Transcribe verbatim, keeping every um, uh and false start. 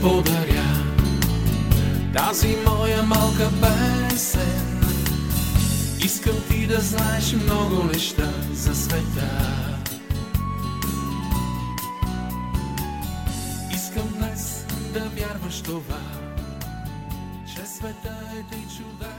подаря тази моя малка песен. Искам ти да знаеш много неща за света. Искам днес да вярваш това, че света е ти чудесен.